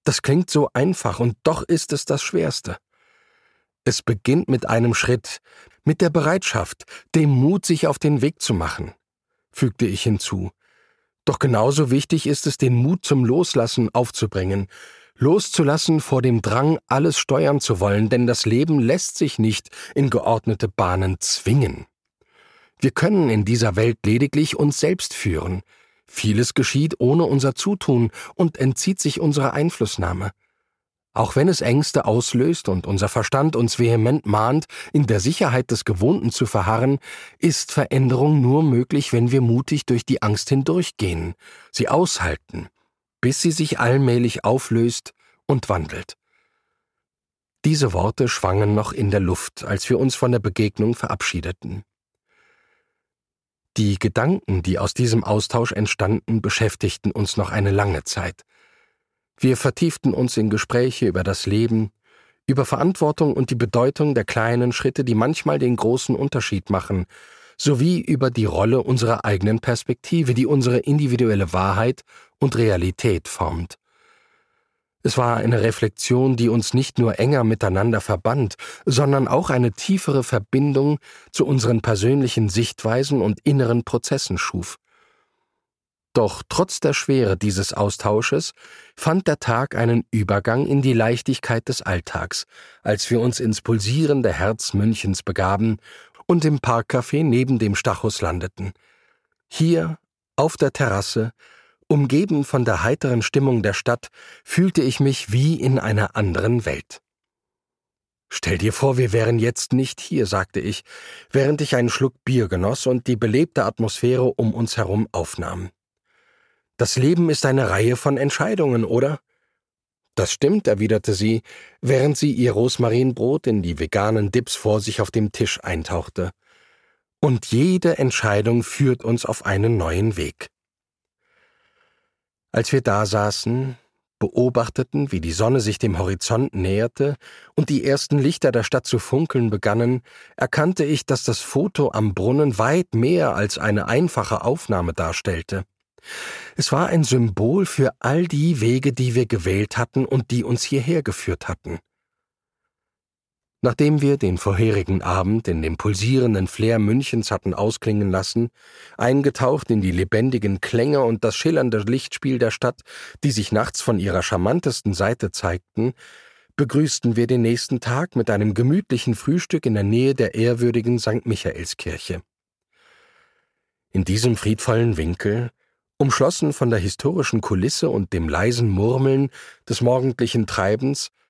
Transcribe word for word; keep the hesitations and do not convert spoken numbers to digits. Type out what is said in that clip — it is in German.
Das klingt so einfach, und doch ist es das Schwerste. Es beginnt mit einem Schritt, mit der Bereitschaft, dem Mut, sich auf den Weg zu machen, fügte ich hinzu. Doch genauso wichtig ist es, den Mut zum Loslassen aufzubringen, loszulassen vor dem Drang, alles steuern zu wollen, denn das Leben lässt sich nicht in geordnete Bahnen zwingen. Wir können in dieser Welt lediglich uns selbst führen. Vieles geschieht ohne unser Zutun und entzieht sich unserer Einflussnahme. Auch wenn es Ängste auslöst und unser Verstand uns vehement mahnt, in der Sicherheit des Gewohnten zu verharren, ist Veränderung nur möglich, wenn wir mutig durch die Angst hindurchgehen, sie aushalten, bis sie sich allmählich auflöst und wandelt. Diese Worte schwangen noch in der Luft, als wir uns von der Begegnung verabschiedeten. Die Gedanken, die aus diesem Austausch entstanden, beschäftigten uns noch eine lange Zeit. Wir vertieften uns in Gespräche über das Leben, über Verantwortung und die Bedeutung der kleinen Schritte, die manchmal den großen Unterschied machen, sowie über die Rolle unserer eigenen Perspektive, die unsere individuelle Wahrheit und Realität formt. Es war eine Reflexion, die uns nicht nur enger miteinander verband, sondern auch eine tiefere Verbindung zu unseren persönlichen Sichtweisen und inneren Prozessen schuf. Doch trotz der Schwere dieses Austausches fand der Tag einen Übergang in die Leichtigkeit des Alltags, als wir uns ins pulsierende Herz Münchens begaben und im Parkcafé neben dem Stachus landeten. Hier, auf der Terrasse, umgeben von der heiteren Stimmung der Stadt, fühlte ich mich wie in einer anderen Welt. »Stell dir vor, wir wären jetzt nicht hier«, sagte ich, während ich einen Schluck Bier genoss und die belebte Atmosphäre um uns herum aufnahm. »Das Leben ist eine Reihe von Entscheidungen, oder?« »Das stimmt«, erwiderte sie, während sie ihr Rosmarinbrot in die veganen Dips vor sich auf dem Tisch eintauchte. »Und jede Entscheidung führt uns auf einen neuen Weg.« Als wir da saßen, beobachteten, wie die Sonne sich dem Horizont näherte und die ersten Lichter der Stadt zu funkeln begannen, erkannte ich, dass das Foto am Brunnen weit mehr als eine einfache Aufnahme darstellte. Es war ein Symbol für all die Wege, die wir gewählt hatten und die uns hierher geführt hatten. Nachdem wir den vorherigen Abend in dem pulsierenden Flair Münchens hatten ausklingen lassen, eingetaucht in die lebendigen Klänge und das schillernde Lichtspiel der Stadt, die sich nachts von ihrer charmantesten Seite zeigten, begrüßten wir den nächsten Tag mit einem gemütlichen Frühstück in der Nähe der ehrwürdigen Sankt Michaelskirche. In diesem friedvollen Winkel, umschlossen von der historischen Kulisse und dem leisen Murmeln des morgendlichen Treibens,